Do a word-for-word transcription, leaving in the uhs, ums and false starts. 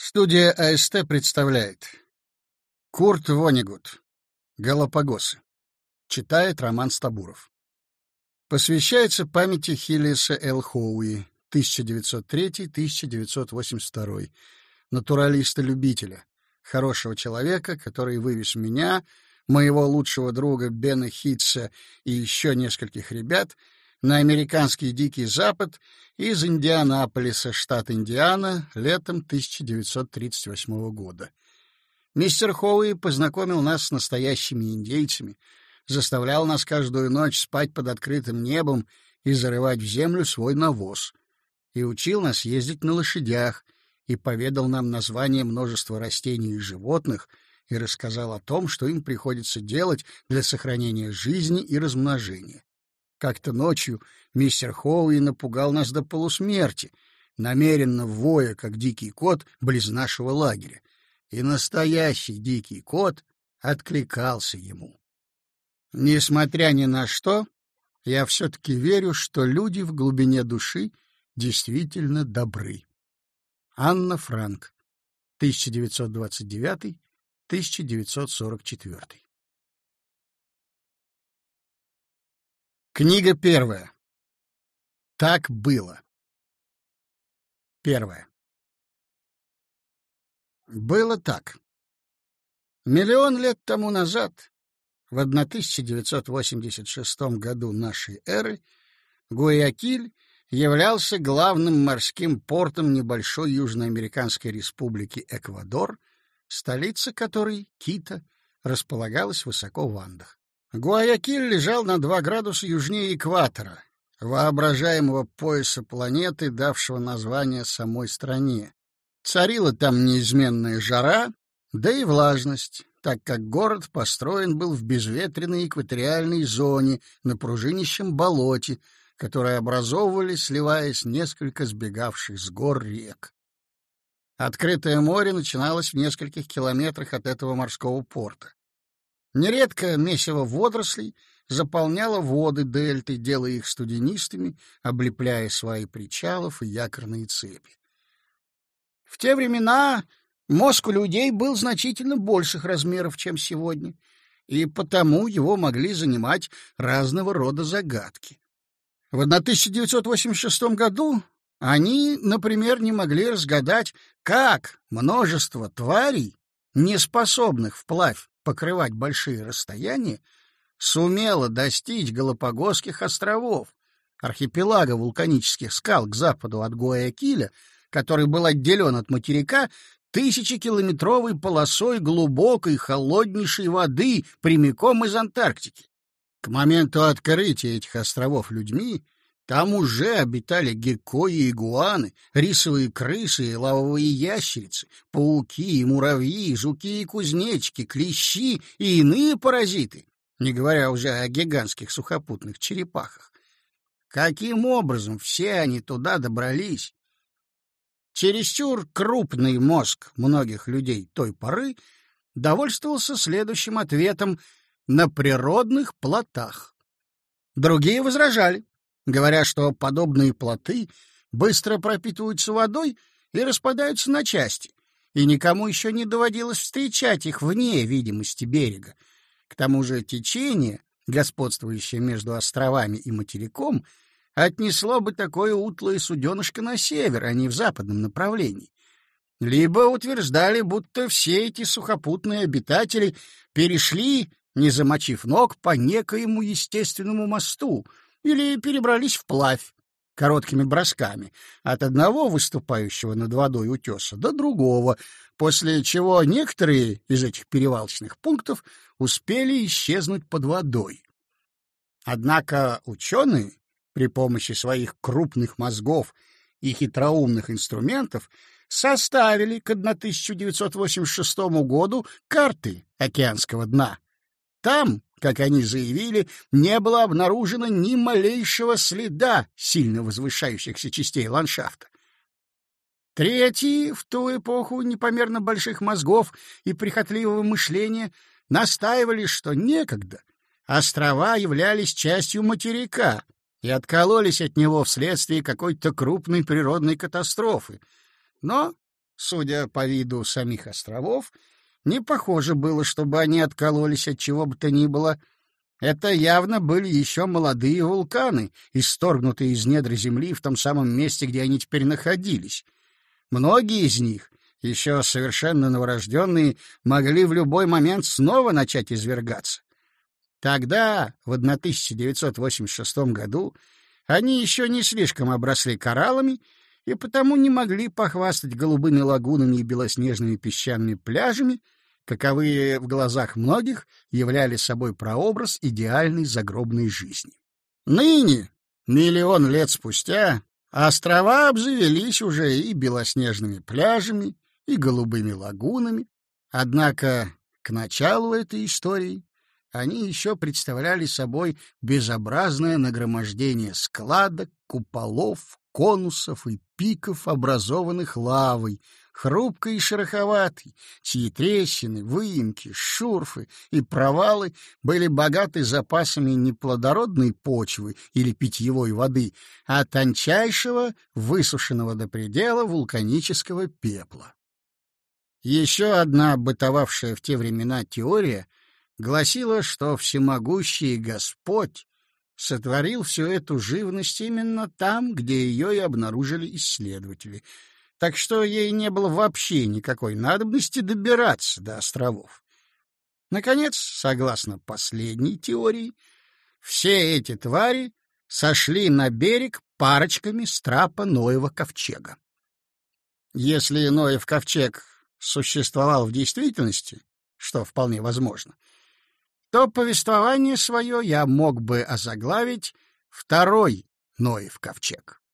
Студия АСТ представляет Курт Воннегут «Галапагосы». Читает Роман Стабуров. Посвящается памяти Хиллиса Л. Хоуи, тысяча девятьсот третий — тысяча девятьсот восемьдесят второй, натуралиста-любителя, хорошего человека, который вывез меня, моего лучшего друга Бена Хитца и еще нескольких ребят на американский Дикий Запад из Индианаполиса, штат Индиана, летом тысяча девятьсот тридцать восьмого года. Мистер Хоуи познакомил нас с настоящими индейцами, заставлял нас каждую ночь спать под открытым небом и зарывать в землю свой навоз, и учил нас ездить на лошадях, и поведал нам названия множества растений и животных, и рассказал о том, что им приходится делать для сохранения жизни и размножения. Как-то ночью мистер Хоуи напугал нас до полусмерти, намеренно воя, как дикий кот, близ нашего лагеря. И настоящий дикий кот откликался ему. Несмотря ни на что, я все-таки верю, что люди в глубине души действительно добры. Анна Франк, тысяча девятьсот двадцать девятый — тысяча девятьсот сорок четвёртый. Книга первая. Так было. Первая. Было так. Миллион лет тому назад, в тысяча девятьсот восемьдесят шестом году нашей эры, Гуаякиль являлся главным морским портом небольшой южноамериканской республики Эквадор, столица которой, Кито, располагалась высоко в Андах. Гуаякиль лежал на два градуса южнее экватора, воображаемого пояса планеты, давшего название самой стране. Царила там неизменная жара, да и влажность, так как город построен был в безветренной экваториальной зоне на пружинищем болоте, которое образовывали, сливаясь, несколько сбегавших с гор рек. Открытое море начиналось в нескольких километрах от этого морского порта. Нередко месиво водорослей заполняло воды дельты, делая их студенистыми, облепляя свои причалов и якорные цепи. В те времена мозг у людей был значительно больших размеров, чем сегодня, и потому его могли занимать разного рода загадки. В тысяча девятьсот восемьдесят шестом году они, например, не могли разгадать, как множество тварей, не способных вплавь покрывать большие расстояния, сумело достичь Галапагосских островов, архипелага вулканических скал к западу от Гуаякиля, который был отделен от материка тысячекилометровой полосой глубокой холоднейшей воды прямиком из Антарктики. К моменту открытия этих островов людьми там уже обитали геккои и игуаны, рисовые крысы и лавовые ящерицы, пауки, муравьи, жуки и кузнечики, клещи и иные паразиты, не говоря уже о гигантских сухопутных черепахах. Каким образом все они туда добрались? Чересчур крупный мозг многих людей той поры довольствовался следующим ответом: на природных плотах. Другие возражали, говоря, что подобные плоты быстро пропитываются водой и распадаются на части, и никому еще не доводилось встречать их вне видимости берега. К тому же течение, господствующее между островами и материком, отнесло бы такое утлое суденышко на север, а не в западном направлении. Либо утверждали, будто все эти сухопутные обитатели перешли, не замочив ног, по некоему естественному мосту, или перебрались вплавь короткими бросками от одного выступающего над водой утеса до другого, после чего некоторые из этих перевалочных пунктов успели исчезнуть под водой. Однако ученые при помощи своих крупных мозгов и хитроумных инструментов составили к тысяча девятьсот восемьдесят шестому году карты океанского дна. Там, как они заявили, не было обнаружено ни малейшего следа сильно возвышающихся частей ландшафта. Третьи, в ту эпоху непомерно больших мозгов и прихотливого мышления, настаивали, что некогда острова являлись частью материка и откололись от него вследствие какой-то крупной природной катастрофы. Но Судя по виду самих островов, не похоже было, чтобы они откололись от чего бы то ни было. Это явно были еще молодые вулканы, исторгнутые из недр земли в том самом месте, где они теперь находились. Многие из них, еще совершенно новорожденные, могли в любой момент снова начать извергаться. Тогда, в тысяча девятьсот восемьдесят шестом году, они еще не слишком обросли кораллами и потому не могли похвастать голубыми лагунами и белоснежными песчаными пляжами, каковые в глазах многих являли собой прообраз идеальной загробной жизни. Ныне, миллион лет спустя, острова обзавелись уже и белоснежными пляжами, и голубыми лагунами, однако к началу этой истории они еще представляли собой безобразное нагромождение складок, куполов, конусов и пиков, образованных лавой, хрупкой и шероховатой, чьи трещины, выемки, шурфы и провалы были богаты запасами не плодородной почвы или питьевой воды, а тончайшего, высушенного до предела вулканического пепла. Еще одна бытовавшая в те времена теория гласила, что всемогущий Господь сотворил всю эту живность именно там, где ее и обнаружили исследователи, так что ей не было вообще никакой надобности добираться до островов. Наконец, согласно последней теории, все эти твари сошли на берег парочками с трапа Ноева ковчега. Если Ноев ковчег существовал в действительности, что вполне возможно, то повествование свое я мог бы озаглавить «Второй Ноев ковчег».